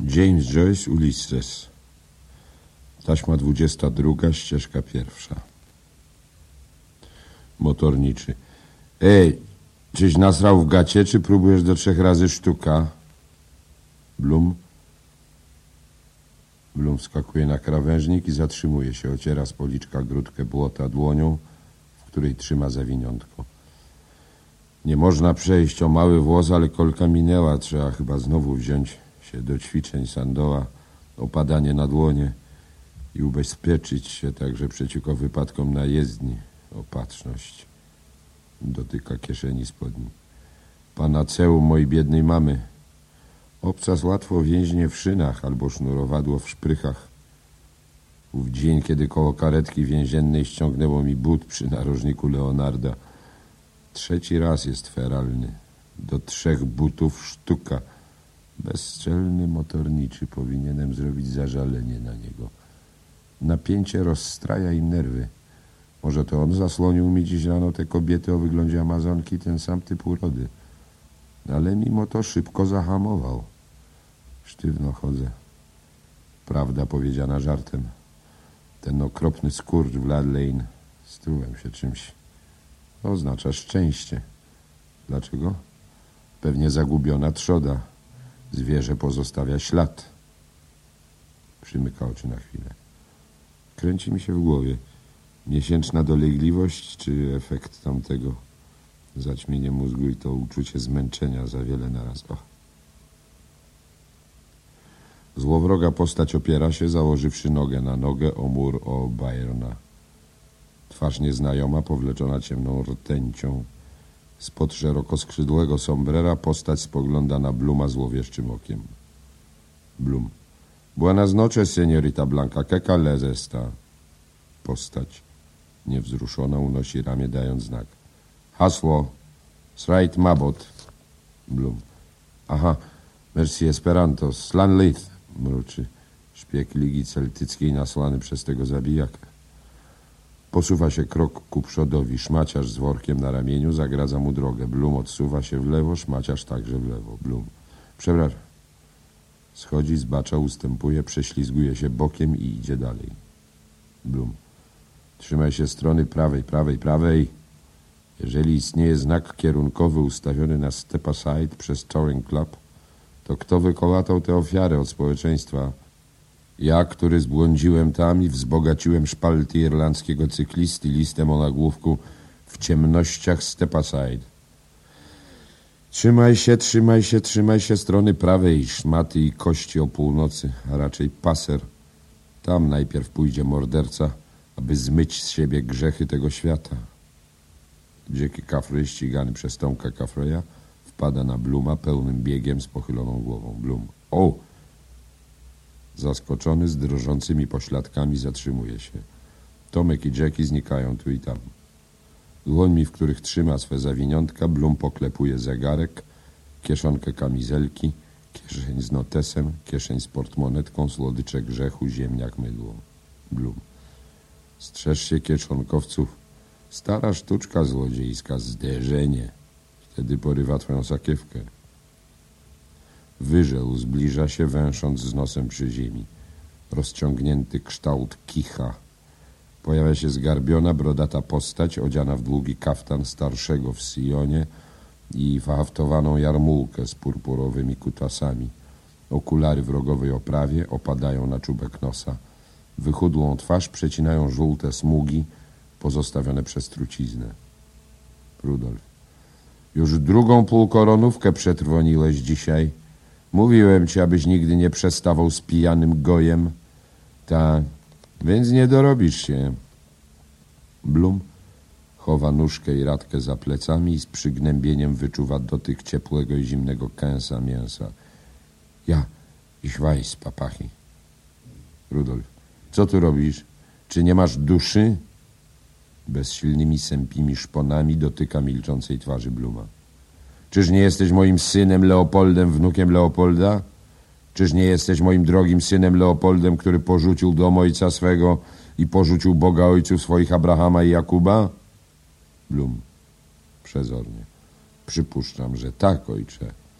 James Joyce, Ulysses. Taśma 22, ścieżka 1. Motorniczy. Ej, czyś nasrał w gacie, czy próbujesz do 3 razy sztuka? Blum wskakuje na krawężnik i zatrzymuje się. Ociera z policzka grudkę błota dłonią, w której trzyma zawiniątko. Nie można przejść o mały włos, ale kolka minęła. Trzeba chyba znowu wziąć się do ćwiczeń Sandoa, opadanie na dłonie i ubezpieczyć się także przeciwko wypadkom na jezdni. Opatrzność. Dotyka kieszeni spodni. Panaceum mojej biednej mamy. Obcas łatwo więźnie w szynach albo sznurowadło w szprychach. W dzień, kiedy koło karetki więziennej ściągnęło mi but przy narożniku Leonarda. 3. raz jest feralny. Do 3 butów sztuka. Bezczelny motorniczy. Powinienem zrobić zażalenie na niego. Napięcie rozstraja im nerwy. Może to on zasłonił mi dziś rano te kobiety o wyglądzie Amazonki, ten sam typ urody. Ale mimo to szybko zahamował. Sztywno chodzę. Prawda powiedziana żartem. Ten okropny skurcz w Lad Lane. Strułem się czymś. Oznacza szczęście. Dlaczego? Pewnie zagubiona trzoda. Zwierzę pozostawia ślad. Przymyka oczy na chwilę. Kręci mi się w głowie. Miesięczna dolegliwość czy efekt tamtego? Zaćmienie mózgu i to uczucie zmęczenia za wiele naraz. Złowroga postać opiera się, założywszy nogę na nogę o mur Byrona. Twarz nieznajoma, powleczona ciemną rtęcią. Spod szerokoskrzydłego sombrera postać spogląda na Bluma złowieszczym okiem. Blum. Buenas noches, señorita Blanca. ¿Qué tal está? Postać niewzruszona unosi ramię, dając znak. Hasło. Srajt mabot. Blum. Aha. Merci Esperanto. Slan Lith. Mruczy. Szpieg Ligi Celtyckiej nasłany przez tego zabijaka. Posuwa się krok ku przodowi. Szmaciarz z workiem na ramieniu zagradza mu drogę. Blum odsuwa się w lewo, szmaciarz także w lewo. Blum. Przepraszam. Schodzi, zbacza, ustępuje, prześlizguje się bokiem i idzie dalej. Blum. Trzymaj się strony prawej. Jeżeli istnieje znak kierunkowy ustawiony na Stepaside przez Touring Club, to kto wykołatał tę ofiarę od społeczeństwa? Ja, który zbłądziłem tam i wzbogaciłem szpalty irlandzkiego cyklisty listem o nagłówku w ciemnościach Stepaside. Trzymaj się strony prawej, szmaty i kości o północy, a raczej paser. Tam najpierw pójdzie morderca, aby zmyć z siebie grzechy tego świata. Jackie Caffrey, ścigany przez Tomka Caffreya, wpada na Bluma pełnym biegiem z pochyloną głową. Blum. O! Zaskoczony, z drżącymi pośladkami zatrzymuje się. Tomek i Jackie znikają tu i tam. Dłońmi, w których trzyma swe zawiniątka, Blum poklepuje zegarek, kieszonkę kamizelki, kieszeń z notesem, kieszeń z portmonetką, słodycze grzechu, ziemniak, mydło. Blum. Strzeż się kieszonkowców. Stara sztuczka złodziejska, zderzenie. Wtedy porywa twoją sakiewkę. Wyżeł zbliża się, węsząc z nosem przy ziemi. Rozciągnięty kształt kicha. Pojawia się zgarbiona, brodata postać, odziana w długi kaftan starszego w Sionie i haftowaną jarmułkę z purpurowymi kutasami. Okulary w rogowej oprawie opadają na czubek nosa. Wychudłą twarz przecinają żółte smugi pozostawione przez truciznę. Rudolf. Już 2. półkoronówkę przetrwoniłeś dzisiaj. Mówiłem ci, abyś nigdy nie przestawał z pijanym gojem. Tak, więc nie dorobisz się. Blum chowa nóżkę i radkę za plecami i z przygnębieniem wyczuwa dotyk ciepłego i zimnego kęsa mięsa. Ja, ich weiß, papachi. Rudolf. Co tu robisz? Czy nie masz duszy? Bezsilnymi, sępimi szponami dotyka milczącej twarzy Bluma. Czyż nie jesteś moim synem Leopoldem, wnukiem Leopolda? Czyż nie jesteś moim drogim synem Leopoldem, który porzucił dom ojca swego i porzucił Boga ojców swoich Abrahama i Jakuba? Blum. Przezornie. Przypuszczam, że tak, ojcze.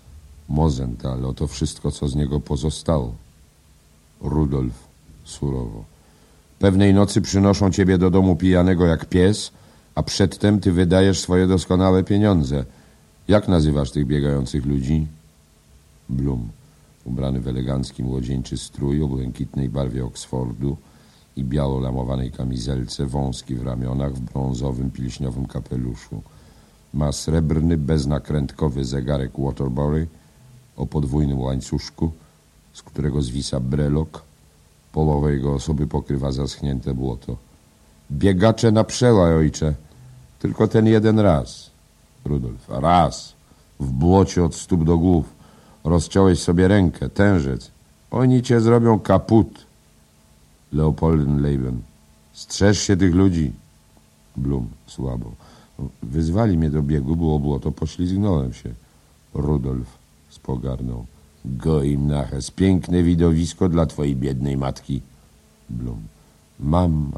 Mosenthal, oto wszystko, co z niego pozostało. Rudolf surowo. Pewnej nocy przynoszą ciebie do domu pijanego jak pies, a przedtem ty wydajesz swoje doskonałe pieniądze. Jak nazywasz tych biegających ludzi? Blum, ubrany w elegancki młodzieńczy strój o błękitnej barwie Oksfordu i biało-lamowanej kamizelce, wąski w ramionach, w brązowym, pilśniowym kapeluszu. Ma srebrny, beznakrętkowy zegarek Waterbury o podwójnym łańcuszku, z którego zwisa brelok. Połowę jego osoby pokrywa zaschnięte błoto. Biegacze na przełaj, ojcze. Tylko ten jeden raz. Rudolf, raz. W błocie od stóp do głów. Rozciąłeś sobie rękę, tężec. Oni cię zrobią kaput. Leopoldenleben. Strzeż się tych ludzi. Blum, słabo. Wyzwali mnie do biegu, było błoto, poślizgnąłem się. Rudolf z pogardą. Goim naches, piękne widowisko dla twojej biednej matki. Blum. Mama.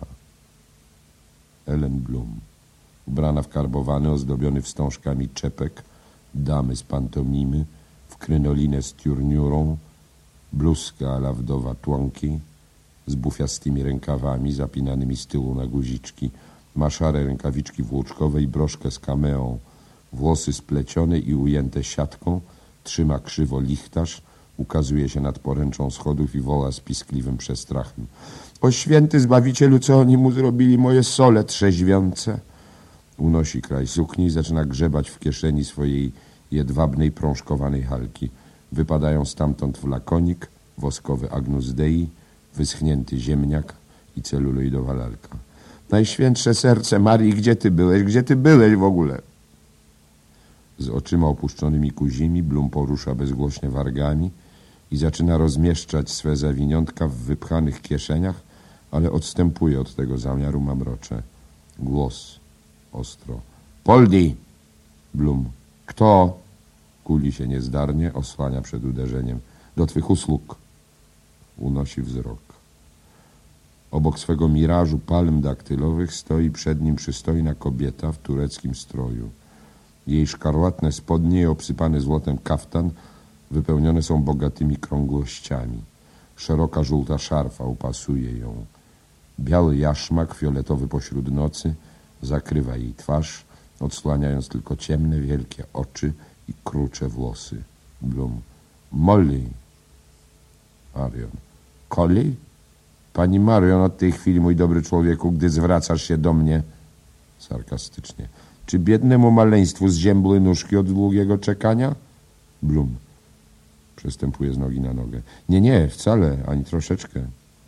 Ellen Blum. Ubrana w karbowany, ozdobiony wstążkami czepek, damy z pantomimy, w krynolinę z turniurą, bluzka a la wdowa Tłonki, z bufiastymi rękawami zapinanymi z tyłu na guziczki, ma szare rękawiczki włóczkowe i broszkę z kameą, włosy splecione i ujęte siatką, trzyma krzywo lichtarz, ukazuje się nad poręczą schodów i woła z piskliwym przestrachem. O święty Zbawicielu, co oni mu zrobili, moje sole trzeźwiące? Unosi kraj sukni i zaczyna grzebać w kieszeni swojej jedwabnej, prążkowanej halki. Wypadają stamtąd flakonik, woskowy Agnus Dei, wyschnięty ziemniak i celuloidowa lalka. Najświętsze serce Marii, gdzie ty byłeś? Gdzie ty byłeś w ogóle? Z oczyma opuszczonymi ku ziemi Blum porusza bezgłośnie wargami i zaczyna rozmieszczać swe zawiniątka w wypchanych kieszeniach, ale odstępuje od tego zamiaru mamrocze. Głos ostro. Poldi! Blum. Kto? Kuli się niezdarnie, osłania przed uderzeniem. Do twych usług. Unosi wzrok. Obok swego mirażu palm daktylowych stoi przed nim przystojna kobieta w tureckim stroju. Jej szkarłatne spodnie i obsypany złotem kaftan wypełnione są bogatymi krągłościami. Szeroka żółta szarfa upasuje ją. Biały jaszmak, fioletowy pośród nocy, zakrywa jej twarz, odsłaniając tylko ciemne, wielkie oczy i krucze włosy. Blum. Molly. Marion. Collie? Pani Marion, od tej chwili, mój dobry człowieku, gdy zwracasz się do mnie, sarkastycznie, czy biednemu maleństwu zziębły nóżki od długiego czekania? Blum. Przestępuje z nogi na nogę. Nie, wcale, ani troszeczkę.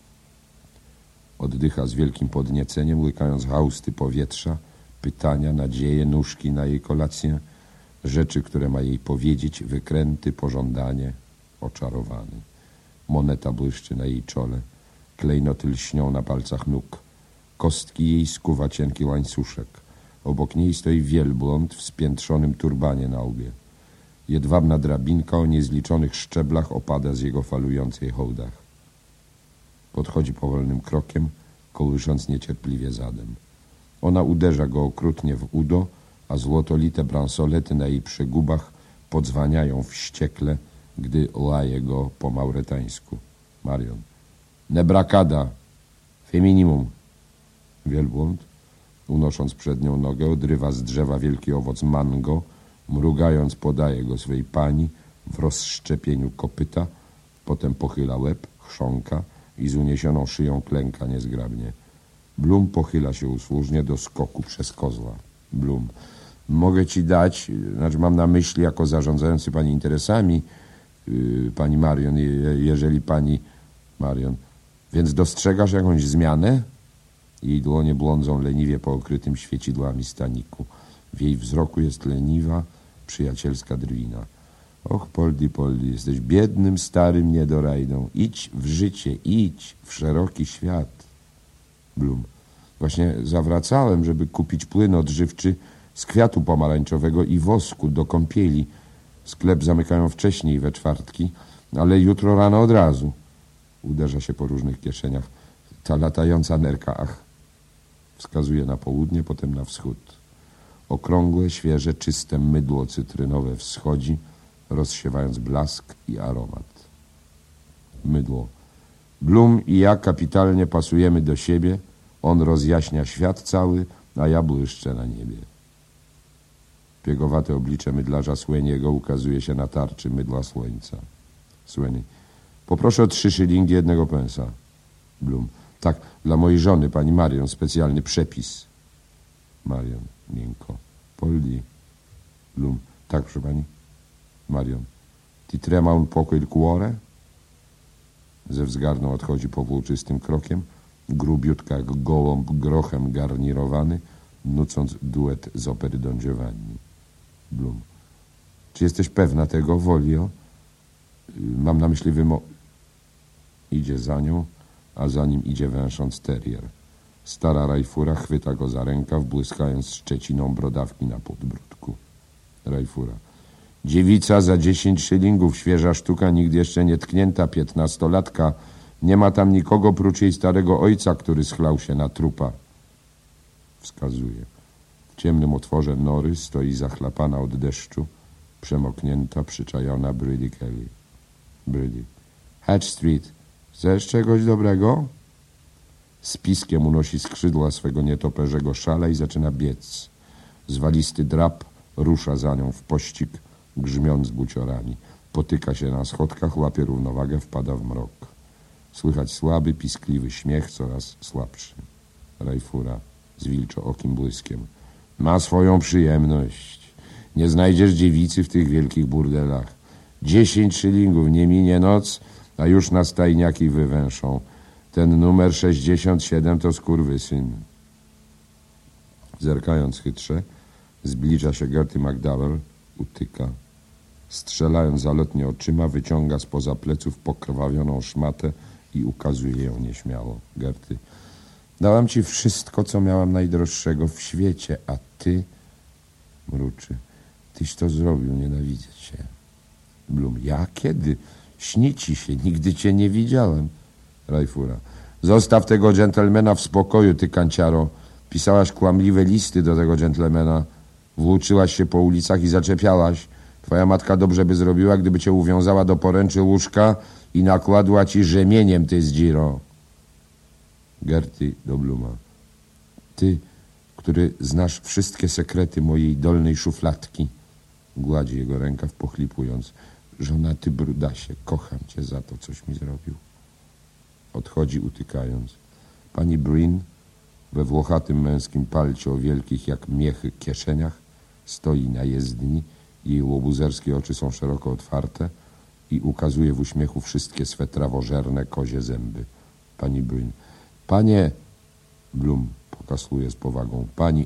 Oddycha z wielkim podnieceniem, łykając hausty powietrza, pytania, nadzieje, nóżki na jej kolację, rzeczy, które ma jej powiedzieć, wykręty, pożądanie, oczarowany. Moneta błyszczy na jej czole, klejnoty lśnią na palcach nóg, kostki jej skuwa cienki łańcuszek. Obok niej stoi wielbłąd w spiętrzonym turbanie na łbie. Jedwabna drabinka o niezliczonych szczeblach opada z jego falującej hołdach. Podchodzi powolnym krokiem, kołysząc niecierpliwie zadem. Ona uderza go okrutnie w udo, a złotolite bransolety na jej przegubach podzwaniają wściekle, gdy laje go po mauretańsku. Marion. Nebrakada. Feminimum. Wielbłąd, unosząc przed nią nogę, odrywa z drzewa wielki owoc mango, mrugając podaje go swej pani w rozszczepieniu kopyta, potem pochyla łeb, chrząka i z uniesioną szyją klęka niezgrabnie. Blum pochyla się usłużnie do skoku przez kozła. Blum. Mogę ci dać, znaczy mam na myśli jako zarządzający pani interesami, pani Marion, jeżeli pani... Marion. Więc dostrzegasz jakąś zmianę? Jej dłonie błądzą leniwie po okrytym świecidłami staniku. W jej wzroku jest leniwa, przyjacielska drwina. Och, Poldi, jesteś biednym, starym niedorajdą. Idź w życie, idź w szeroki świat. Blum. Właśnie zawracałem, żeby kupić płyn odżywczy z kwiatu pomarańczowego i wosku do kąpieli. Sklep zamykają wcześniej, we czwartki, ale jutro rano od razu. Uderza się po różnych kieszeniach. Ta latająca nerka, ach. Wskazuje na południe, potem na wschód. Okrągłe, świeże, czyste mydło cytrynowe wschodzi, rozsiewając blask i aromat. Mydło. Bloom i ja kapitalnie pasujemy do siebie. On rozjaśnia świat cały, a ja błyszczę na niebie. Piegowate oblicze mydlarza Sweeney'ego ukazuje się na tarczy mydła słońca. Sweeney. Poproszę o 3 szylingi 1 pensa. Bloom. Tak, dla mojej żony, pani Marion, specjalny przepis. Marion. Miękko. Poldi. Bloom. Tak, proszę pani. Marion. Ti trema un poco il cuore? Ze wzgardą odchodzi powłóczystym krokiem, grubiutka jak gołąb grochem garnirowany, nucąc duet z opery Don Giovanni. Bloom. Czy jesteś pewna tego, Wolio? Mam na myśli Idzie za nią, a za nim idzie węsząc terrier. Stara Rajfura chwyta go za rękaw, błyskając szczeciną brodawki na podbródku. Rajfura. Dziewica za 10 szylingów, świeża sztuka, nigdy jeszcze nie tknięta, 15-latka. Nie ma tam nikogo prócz jej starego ojca, który schlał się na trupa. Wskazuje. W ciemnym otworze nory stoi zachlapana od deszczu, przemoknięta, przyczajona Brady Kelly. Brady. Hatch Street. Chcesz czegoś dobrego? Z piskiem unosi skrzydła swego nietoperzego szala i zaczyna biec. Zwalisty drab rusza za nią w pościg, grzmiąc buciorami. Potyka się na schodkach, łapie równowagę, wpada w mrok. Słychać słaby, piskliwy śmiech, coraz słabszy. Rajfura z wilczookim błyskiem. Ma swoją przyjemność. Nie znajdziesz dziewicy w tych wielkich burdelach. 10 szylingów, nie minie noc, a już na stajniaki wywęszą. Ten numer 67 to skurwysyn. Zerkając chytrze, zbliża się Gerty McDowell, utyka. Strzelając zalotnie oczyma, wyciąga spoza pleców pokrwawioną szmatę i ukazuje ją nieśmiało. Gerty. Dałam ci wszystko, co miałam najdroższego w świecie, a ty... Mruczy. Tyś to zrobił, nienawidzę cię. Bloom. Ja? Kiedy? Śni ci się, nigdy cię nie widziałem. Rajfura. Zostaw tego dżentelmena w spokoju, ty kanciaro. Pisałaś kłamliwe listy do tego dżentlemena. Włóczyłaś się po ulicach i zaczepiałaś. Twoja matka dobrze by zrobiła, gdyby cię uwiązała do poręczy łóżka i nakładła ci rzemieniem, ty zdziro. Gerty do Blooma. Ty, który znasz wszystkie sekrety mojej dolnej szufladki. Gładzi jego rękaw, pochlipując. Żonaty brudasie, kocham cię za to, coś mi zrobił. Odchodzi, utykając. Pani Breen we włochatym męskim palcie o wielkich jak miechy kieszeniach stoi na jezdni. Jej łobuzerskie oczy są szeroko otwarte i ukazuje w uśmiechu wszystkie swe trawożerne kozie zęby. Pani Breen. Panie... Bloom pokasluje z powagą. Pani...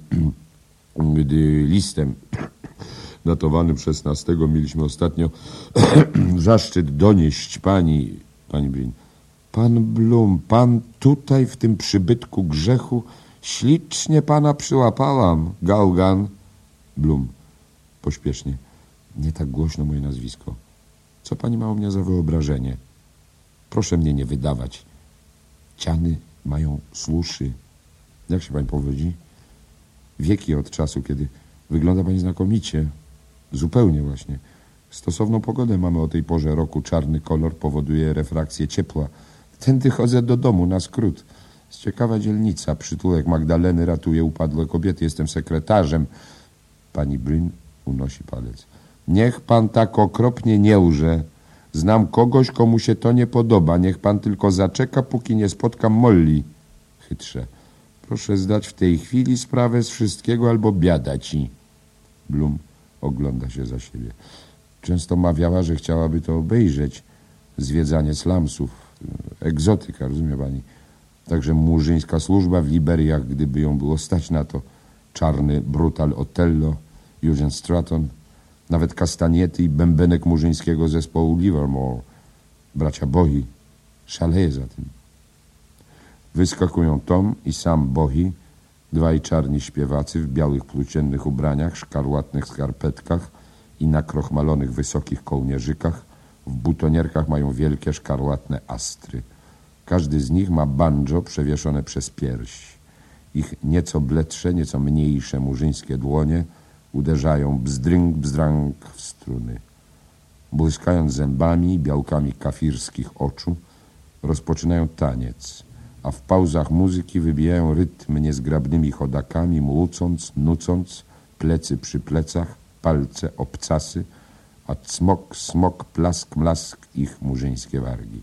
Gdy listem datowanym 16 mieliśmy ostatnio zaszczyt donieść pani... Pani Breen. Pan Bloom, pan tutaj w tym przybytku grzechu ślicznie pana przyłapałam. Gaugan. Bloom. Pośpiesznie. Nie tak głośno moje nazwisko. Co pani ma u mnie za wyobrażenie? Proszę mnie nie wydawać. Ciany mają słuszy. Jak się pani powodzi? Wieki od czasu, kiedy wygląda pani znakomicie. Zupełnie właśnie. Stosowną pogodę mamy o tej porze roku. Czarny kolor powoduje refrakcję ciepła. Tędy chodzę do domu na skrót. Jest ciekawa dzielnica. Przytułek Magdaleny ratuje upadłe kobiety. Jestem sekretarzem. Pani Breen unosi palec. Niech pan tak okropnie nie łże. Znam kogoś, komu się to nie podoba. Niech pan tylko zaczeka, póki nie spotkam Molly. Chytrze. Proszę zdać w tej chwili sprawę z wszystkiego, albo biada ci. Bloom ogląda się za siebie. Często mawiała, że chciałaby to obejrzeć. Zwiedzanie slumsów. Egzotyka, rozumie pani? Także murzyńska służba w Liberiach, gdyby ją było stać na to. Czarny brutal Otello, Eugene Stratton, nawet kastaniety i bębenek murzyńskiego zespołu Livermore. Bracia Bohi. Szaleje za tym. Wyskakują Tom i sam Bohi, dwaj czarni śpiewacy w białych płóciennych ubraniach, szkarłatnych skarpetkach i nakrochmalonych wysokich kołnierzykach. W butonierkach mają wielkie szkarłatne astry. Każdy z nich ma banjo przewieszone przez pierś. Ich nieco bledsze, nieco mniejsze murzyńskie dłonie uderzają bzdręk, bzdrang w struny. błyskając zębami i białkami kafirskich oczu, rozpoczynają taniec, a w pauzach muzyki wybijają rytm niezgrabnymi chodakami, młócąc, nucąc, plecy przy plecach, palce, obcasy, a cmok, smok, plask, mlask ich murzyńskie wargi.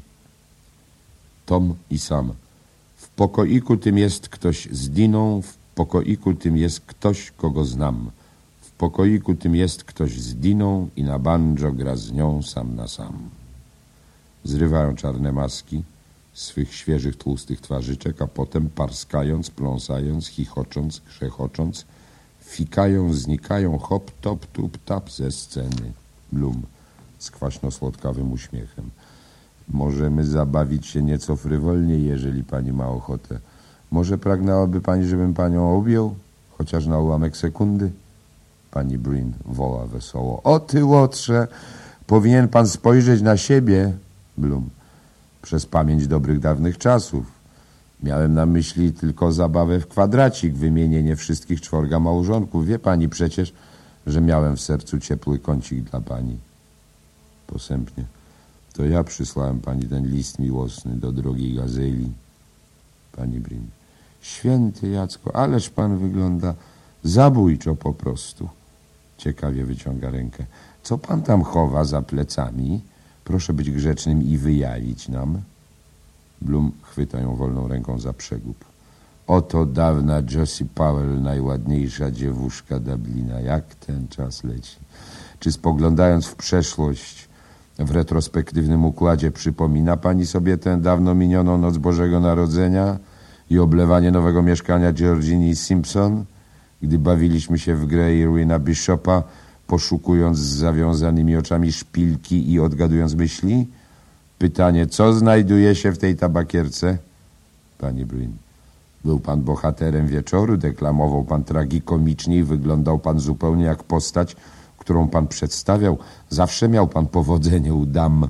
Tom i Sam. W pokoiku tym jest ktoś z Diną, w pokoiku tym jest ktoś, kogo znam. W pokoiku tym jest ktoś z Diną i na banjo gra z nią sam na sam. Zrywają czarne maski swych świeżych, tłustych twarzyczek, a potem parskając, pląsając, chichocząc, grzechocząc, fikają, znikają, hop, top, tup, tap ze sceny. Blum z kwaśno-słodkawym uśmiechem. Możemy zabawić się nieco frywolniej, jeżeli pani ma ochotę. Może pragnęłaby pani, żebym panią objął? Chociaż na ułamek sekundy? Pani Breen woła wesoło. O ty, łotrze, powinien pan spojrzeć na siebie. Blum. Przez pamięć dobrych dawnych czasów. Miałem na myśli tylko zabawę w kwadracik, wymienienie wszystkich czworga małżonków. Wie pani przecież, że miałem w sercu ciepły kącik dla pani. Posępnie. To ja przysłałem pani ten list miłosny do drogiej Gazeli. Pani Breen. Święty Jacko, ależ pan wygląda zabójczo po prostu. Ciekawie wyciąga rękę. Co pan tam chowa za plecami? Proszę być grzecznym i wyjawić nam. Blum chwyta ją wolną ręką za przegub. Oto dawna Josie Powell, najładniejsza dziewuszka Dublina. Jak ten czas leci. Czy spoglądając w przeszłość, w retrospektywnym układzie przypomina pani sobie tę dawno minioną noc Bożego Narodzenia i oblewanie nowego mieszkania Georgini Simpson, gdy bawiliśmy się w grę Irwina Bishopa, poszukując z zawiązanymi oczami szpilki i odgadując myśli? Pytanie, co znajduje się w tej tabakierce? Pani Breen. Był pan bohaterem wieczoru, deklamował pan tragikomicznie i wyglądał pan zupełnie jak postać, którą pan przedstawiał. Zawsze miał pan powodzenie u dam.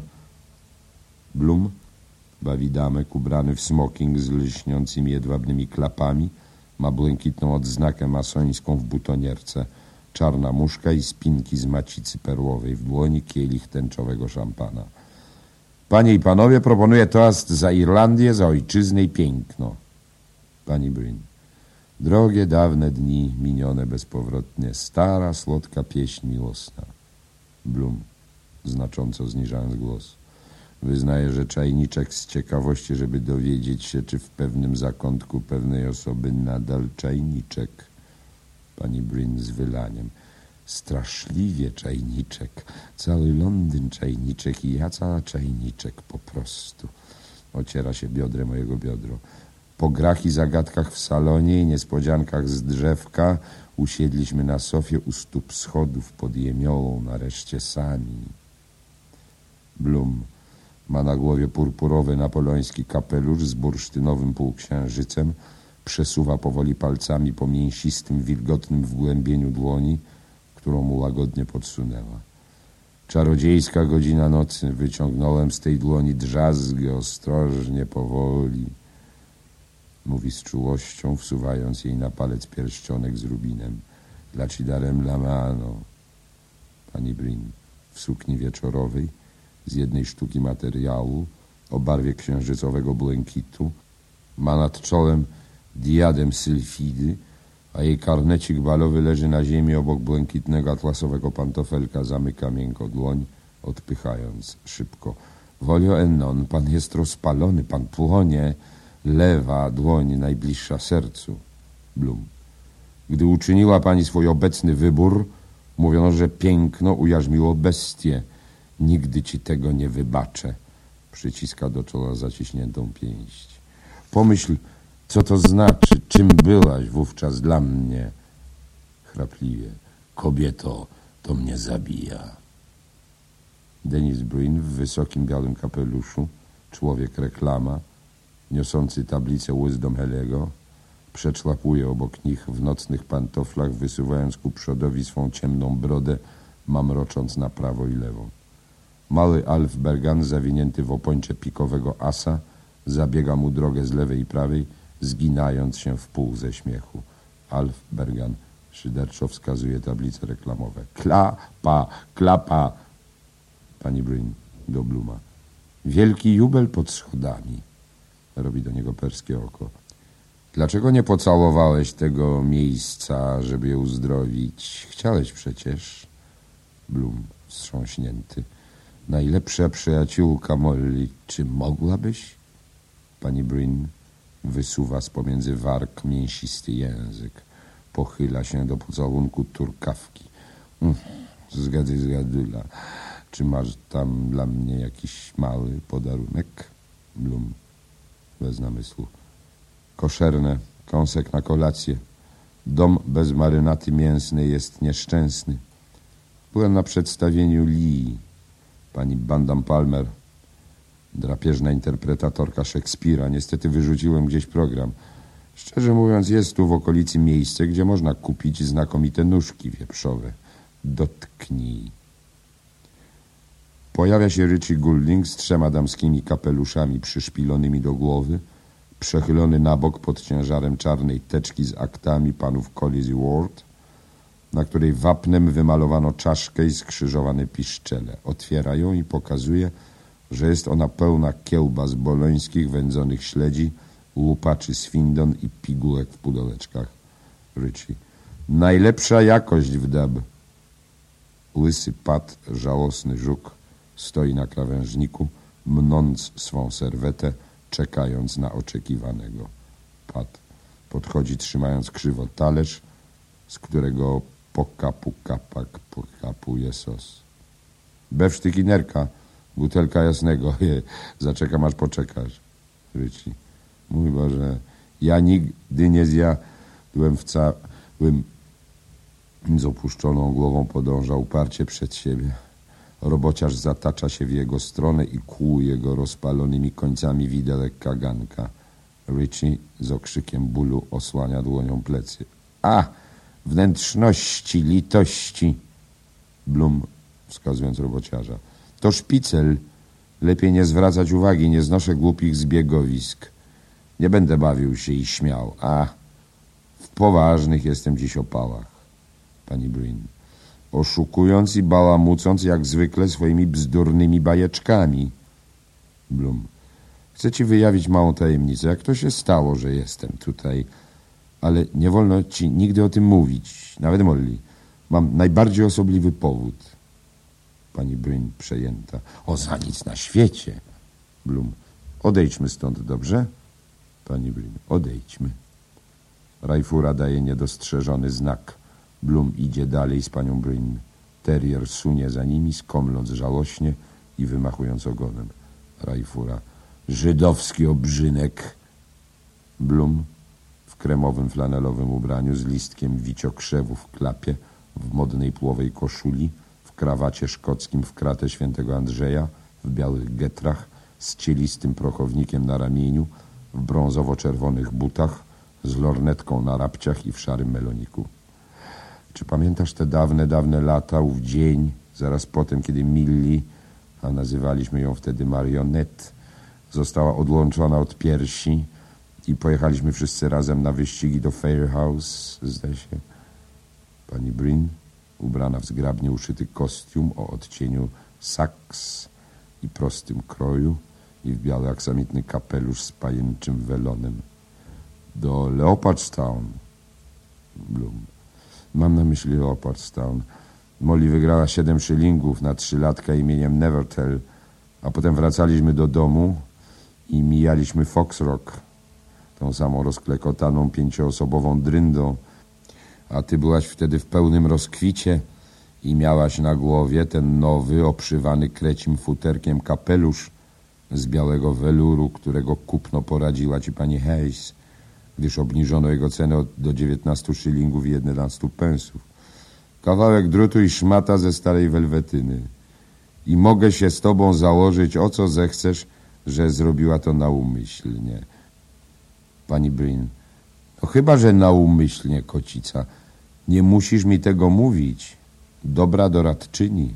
Blum bawi damek ubrany w smoking z lśniącymi jedwabnymi klapami. Ma błękitną odznakę masońską w butonierce. Czarna muszka i spinki z macicy perłowej. W dłoni kielich tęczowego szampana. Panie i panowie, proponuję toast za Irlandię, za ojczyznę i piękno. Pani Breen. Drogie, dawne dni, minione bezpowrotnie. Stara, słodka pieśń miłosna. Blum, znacząco zniżając głos. Wyznaje, że czajniczek z ciekawości, żeby dowiedzieć się, czy w pewnym zakątku pewnej osoby nadal czajniczek. Pani Breen z wylaniem. Straszliwie czajniczek. Cały Londyn czajniczek i ja cała czajniczek po prostu. Ociera się biodrem o jego biodro. Po grach i zagadkach w salonie i niespodziankach z drzewka usiedliśmy na sofie u stóp schodów pod jemiołą, nareszcie sami. Blum ma na głowie purpurowy napoleoński kapelusz z bursztynowym półksiężycem, przesuwa powoli palcami po mięsistym, wilgotnym wgłębieniu dłoni, którą mu łagodnie podsunęła. Czarodziejska godzina nocy. Wyciągnąłem z tej dłoni drzazgę ostrożnie, powoli. Mówi z czułością, wsuwając jej na palec pierścionek z rubinem. Dla ci darem la mano. Pani Breen w sukni wieczorowej z jednej sztuki materiału o barwie księżycowego błękitu ma nad czołem diadem sylfidy, a jej karnecik balowy leży na ziemi obok błękitnego atlasowego pantofelka. Zamyka miękko dłoń, odpychając szybko. Wolio ennon, pan jest rozpalony, pan płonie. Lewa dłoń najbliższa sercu. Blum. Gdy uczyniła pani swój obecny wybór, mówiono, że piękno ujarzmiło bestię. Nigdy ci tego nie wybaczę. Przyciska do czoła zaciśniętą pięść. Pomyśl, co to znaczy, czym byłaś wówczas dla mnie. Chrapliwie. Kobieto, to mnie zabija. Denis Breen w wysokim białym kapeluszu, człowiek reklama, niosący tablicę Wisdom Hellego, przeczłapuje obok nich w nocnych pantoflach, wysuwając ku przodowi swą ciemną brodę, mamrocząc na prawo i lewo. Mały Alf Bergan, zawinięty w opończe pikowego asa, zabiega mu drogę z lewej i prawej, zginając się w pół ze śmiechu. Alf Bergan szyderczo wskazuje tablice reklamowe. Klapa, klapa. Pani Bryn do Bluma. Wielki jubel pod schodami. Robi do niego perskie oko. Dlaczego nie pocałowałeś tego miejsca, żeby je uzdrowić? Chciałeś przecież. Blum wstrząśnięty. Najlepsza przyjaciółka Molly. Czy mogłabyś? Pani Bryn wysuwa z pomiędzy warg mięsisty język. Pochyla się do pocałunku turkawki. Zgadula. Czy masz tam dla mnie jakiś mały podarunek? Blum bez namysłu. Koszerne, kąsek na kolację. Dom bez marynaty mięsnej jest nieszczęsny. Byłem na przedstawieniu Lee. Pani Bandam Palmer, drapieżna interpretatorka Szekspira. Niestety wyrzuciłem gdzieś program. Szczerze mówiąc, jest tu w okolicy miejsce, gdzie można kupić znakomite nóżki wieprzowe. Dotknij. Pojawia się Richie Goulding z 3 damskimi kapeluszami przyszpilonymi do głowy, przechylony na bok pod ciężarem czarnej teczki z aktami panów Collis i Ward, na której wapnem wymalowano czaszkę i skrzyżowane piszczele. Otwiera ją i pokazuje, że jest ona pełna kiełbas bolońskich, wędzonych śledzi, łupaczy z findon i pigułek w pudełeczkach. Richie. Najlepsza jakość w dab. Łysy Pat, żałosny żuk, stoi na krawężniku, mnąc swą serwetę, czekając na oczekiwanego. Pat podchodzi, trzymając krzywo talerz, z którego pokapu kapak pokapuje sos. Bewsztyk i nerka, butelka jasnego. Zaczekam, aż poczekasz. Ryci. Mój Boże, ja nigdy nie zjadłem w całym... Z opuszczoną głową podąża uparcie przed siebie. Robociarz zatacza się w jego stronę i kłuje go rozpalonymi końcami widelek kaganka. Richie z okrzykiem bólu osłania dłonią plecy. A! Wnętrzności, litości! Blum, wskazując robociarza. To szpicel. Lepiej nie zwracać uwagi, nie znoszę głupich zbiegowisk. Nie będę bawił się i śmiał. A! W poważnych jestem dziś opałach. Pani Bryn. Oszukując i bałamucąc jak zwykle swoimi bzdurnymi bajeczkami. Blum. Chcę ci wyjawić małą tajemnicę. Jak to się stało, że jestem tutaj? Ale nie wolno ci nigdy o tym mówić. Nawet Molly. Mam najbardziej osobliwy powód. Pani Bryn przejęta. O, za nic na świecie. Blum. Odejdźmy stąd, dobrze? Pani Bryn. Odejdźmy. Rajfura daje niedostrzeżony znak. Blum idzie dalej z panią Bryn. Terrier sunie za nimi, skomląc żałośnie i wymachując ogonem. Rajfura. Żydowski obrzynek. Blum w kremowym flanelowym ubraniu z listkiem wiciokrzewu w klapie, w modnej płowej koszuli, w krawacie szkockim w kratę świętego Andrzeja, w białych getrach, z cielistym prochownikiem na ramieniu, w brązowo-czerwonych butach, z lornetką na rapciach i w szarym meloniku. Czy pamiętasz te dawne lata, ów dzień, zaraz potem, kiedy Millie, a nazywaliśmy ją wtedy Marionette, została odłączona od piersi i pojechaliśmy wszyscy razem na wyścigi do Fair House, zdaje się. Pani Bryn, ubrana w zgrabnie uszyty kostium o odcieniu saks i prostym kroju i w biały aksamitny kapelusz z pajęczym welonem. Do Leopardstown. Blum. Mam na myśli Leopardstown. Molly wygrała 7 szylingów na 3-latka imieniem Nevertell, a potem wracaliśmy do domu i mijaliśmy Fox Rock, tą samą rozklekotaną 5-osobową dryndą, a ty byłaś wtedy w pełnym rozkwicie i miałaś na głowie ten nowy, obszywany krecim futerkiem kapelusz z białego weluru, którego kupno poradziła ci pani Hayes, gdyż obniżono jego cenę do 19 szylingów i 11 pensów. Kawałek drutu i szmata ze starej welwetyny. I mogę się z tobą założyć, o co zechcesz, że zrobiła to naumyślnie. Pani Bryn. No chyba, że naumyślnie, kocica. Nie musisz mi tego mówić. Dobra doradczyni.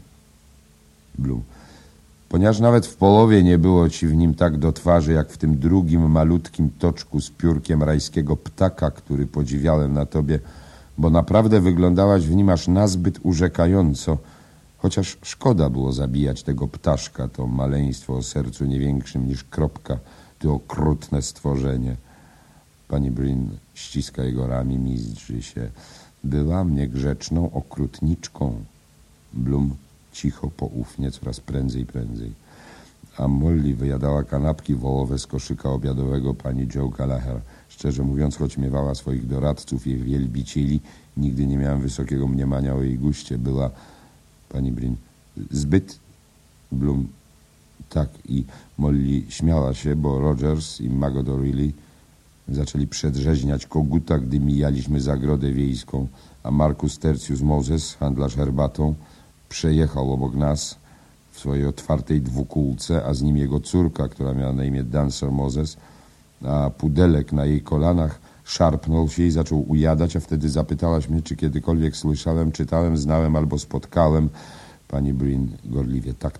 Blum. Ponieważ nawet w połowie nie było ci w nim tak do twarzy, jak w tym drugim malutkim toczku z piórkiem rajskiego ptaka, który podziwiałem na tobie, bo naprawdę wyglądałaś w nim aż nazbyt urzekająco, Chociaż szkoda było zabijać tego ptaszka, to maleństwo o sercu nie większym niż kropka, to okrutne stworzenie. Pani Bryn ściska jego ramię, mizdrzy się. Była mnie grzeczną okrutniczką. Bloom cicho, poufnie, coraz prędzej. A Molly wyjadała kanapki wołowe z koszyka obiadowego pani Joe Gallagher. Szczerze mówiąc, choć miewała swoich doradców i wielbicieli, nigdy nie miałem wysokiego mniemania o jej guście. Była pani Bryn zbyt... Bloom tak, i Molly śmiała się, bo Rogers i Margot O'Reilly zaczęli przedrzeźniać koguta, gdy mijaliśmy zagrodę wiejską, a Marcus Tertius Moses, handlarz herbatą, przejechał obok nas w swojej otwartej dwukółce, a z nim jego córka, która miała na imię Dancer Moses, a pudelek na jej kolanach szarpnął się i zaczął ujadać, a wtedy zapytałaś mnie, czy kiedykolwiek słyszałem, czytałem, znałem albo spotkałem. Pani Bryn gorliwie tak.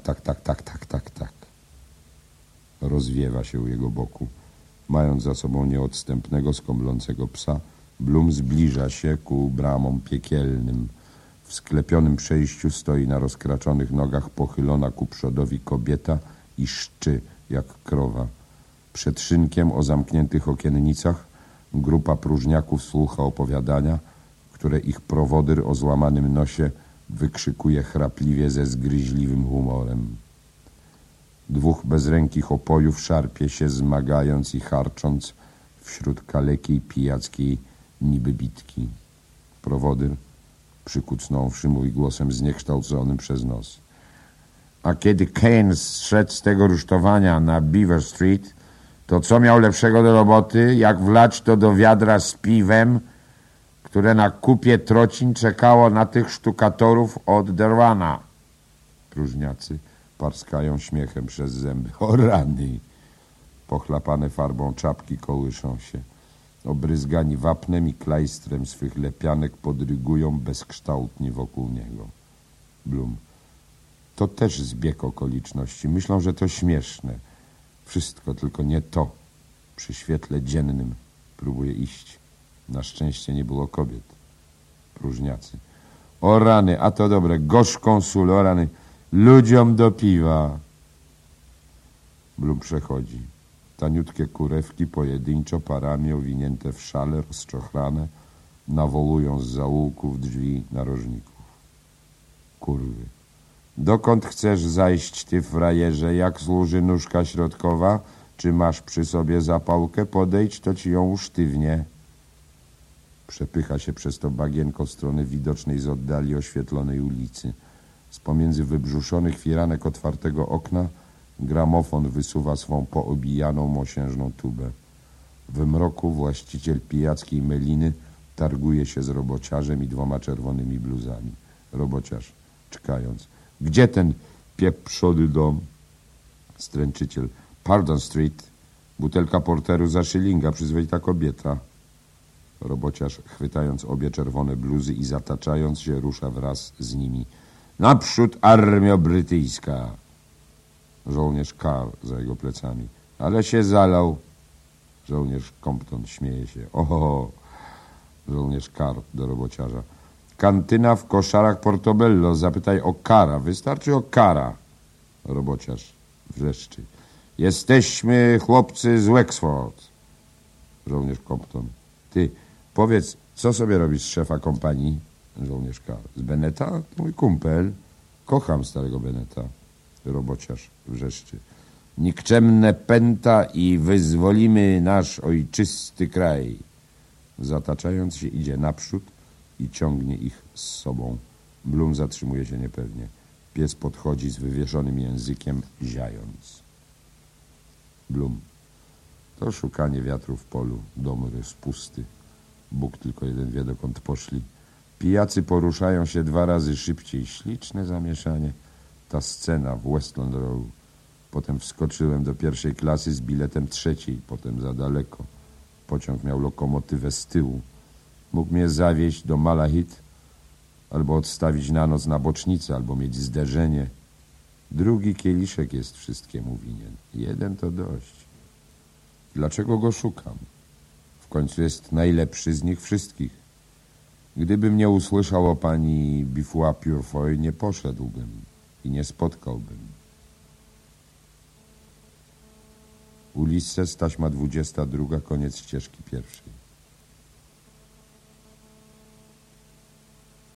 Rozwiewa się u jego boku. Mając za sobą nieodstępnego, skomlącego psa, Bloom zbliża się ku bramom piekielnym. W sklepionym przejściu stoi na rozkraczonych nogach pochylona ku przodowi kobieta i szczy jak krowa. Przed szynkiem o zamkniętych okiennicach grupa próżniaków słucha opowiadania, które ich prowodyr o złamanym nosie wykrzykuje chrapliwie ze zgryźliwym humorem. Dwóch bezrękich opojów szarpie się, zmagając i charcząc wśród kalekiej, pijackiej niby bitki. Prowodyr, przykucnąwszy, mówi głosem zniekształconym przez nos. A kiedy Kane zszedł z tego rusztowania na Beaver Street, to co miał lepszego do roboty, jak wlać to do wiadra z piwem, które na kupie trocin czekało na tych sztukatorów od Derwana. Próżniacy parskają śmiechem przez zęby. O rany! Pochlapane farbą czapki kołyszą się. Obryzgani wapnem i klajstrem swych lepianek podrygują bezkształtnie wokół niego. Bloom. To też zbieg okoliczności. Myślą, że to śmieszne. Wszystko, tylko nie to. Przy świetle dziennym próbuje iść. Na szczęście nie było kobiet. Próżniacy. O rany, a to dobre. Gorzką sól, o rany. Ludziom do piwa. Bloom przechodzi. Taniutkie kurewki pojedynczo parami owinięte w szale rozczochrane nawolują z zaułków drzwi narożników. Kurwy. Dokąd chcesz zajść, ty frajerze? Jak służy nóżka środkowa? Czy masz przy sobie zapałkę? Podejdź, to ci ją usztywnię. Przepycha się przez to bagienko w stronę widocznej z oddali oświetlonej ulicy. Z pomiędzy wybrzuszonych firanek otwartego okna gramofon wysuwa swą poobijaną mosiężną tubę. W mroku właściciel pijackiej meliny targuje się z robociarzem i dwoma czerwonymi bluzami. Robociarz, czkając. Gdzie ten pieprzony dom? Stręczyciel. Pardon Street. Butelka porteru za szylinga, przyzwoita kobieta. Robociarz, chwytając obie czerwone bluzy i zataczając się, rusza wraz z nimi. Naprzód armia brytyjska. Żołnierz Carr za jego plecami. Ale się zalał. Żołnierz Compton śmieje się. Oho. Żołnierz Carr do robociarza. Kantyna w koszarach Portobello. Zapytaj o Cara. Wystarczy o Cara. Robociarz wrzeszczy. Jesteśmy chłopcy z Wexford. Żołnierz Compton. Ty, powiedz, co sobie robisz z szefa kompanii? Żołnierz Carr. Z Beneta? To mój kumpel. Kocham starego Beneta. Robociarz wrzeszczy. Nikczemne pęta i wyzwolimy nasz ojczysty kraj. Zataczając się idzie naprzód i ciągnie ich z sobą. Bloom zatrzymuje się niepewnie. Pies podchodzi z wywieszonym językiem, ziając. Bloom. To szukanie wiatru w polu. Dom jest pusty. Bóg tylko jeden wie, dokąd poszli. Pijacy poruszają się 2 razy szybciej. Śliczne zamieszanie. Ta scena w Westland Row. Potem wskoczyłem do 1. klasy z biletem 3. Potem za daleko. Pociąg miał lokomotywę z tyłu. Mógł mnie zawieźć do Malahit, albo odstawić na noc na bocznicę, albo mieć zderzenie. 2. kieliszek jest wszystkiemu winien. 1 to dość. Dlaczego go szukam? W końcu jest najlepszy z nich wszystkich. Gdybym nie usłyszał o pani Bifua Purefoy, nie poszedłbym i nie spotkałbym. Ulisses, taśma 22, koniec ścieżki pierwszej.